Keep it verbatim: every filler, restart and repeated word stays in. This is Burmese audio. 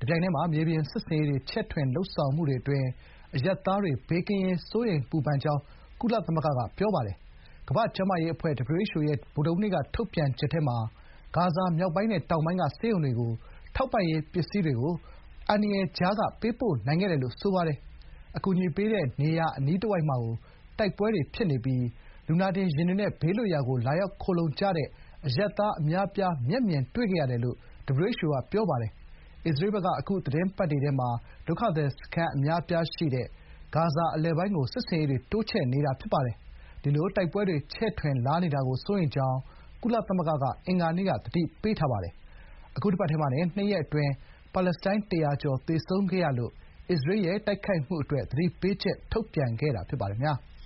ပြိုင်တည်းမှာမြေပြင်စစ်ဆင်ရေးတွေချဲ့ထွင်လုပ်ဆောင်မှုတွေအတွင်းအရပ်သားတွေဘေးကင်းရေးစိုးရိမ်ပူပန်ကြောင်းကုလသမဂ္ဂကပြောပါတယ်။ကမ္ဘာ့ကျန်းမာရေးအဖွဲ့ ဒဘလယူ အိုက်ချ်အို ရဲ့ဗုဒ္ဓဟူးနေ့ကထုတ်ပြန်ချက်ထဲမှာဂါဇာမြောက်ပိုင်းနဲ့တောင်ပိုင်းကဆေးရုံတွေကိုထောက်ပံ့ရေးပစ္စည်းတွေကိုအန္တရာယ်ကြားကပေးပို့နိုင်ခဲ့တယ်လို့ဆိုပါတယ်။အကူအညီပေးတဲ့နေရာအနီးတဝိုက်မှာတိုက်ပွဲတွေဖြစ်နေပြီးလူနာတင်ယာဉ်တွေနဲ့ဘေးလွတ်ရာကိုလာရောက်ခိုလှုံကြတဲ့အရပ်သားအများအပြားမျက်မြင်တွေ့ခဲ့ရတယ်လို့ ဒဘလယူ အိုက်ချ်အို ကပြောပါတယ်။အစ္စရေးဘက်ကအခုသီတင်းပတ်တွေထဲမှာဒုက္ခသည်စခန်းအများအပြားရှိတဲ့ဂါဇာအလယ်ပိုင်းကိုစစ်ဆင်ရေးတွေတိုးချဲ့နေတာဖြစ်ပါတယ်။ဒီလိုတိုက်ပွဲတွေချဲ့ထွင်လာနေတာကိုစိုးရိမ်ကြောင်းကုလသမဂ္ဂကအင်္ဂါနေ့ကသတိပေးထားပါတယ်။အခုတပတ်ထဲမှာတင်နှစ်ရက်အတွင်းပါလက်စတိုင်းတရာကျော်သေဆုံးခဲ့ရလို့အစ္စရေးရဲ့တိုက်ခိုက်မှုအတွက်သတိပေးချက်ထုတ်ပြန်ခဲ့တာဖြစ်ပါတယ်။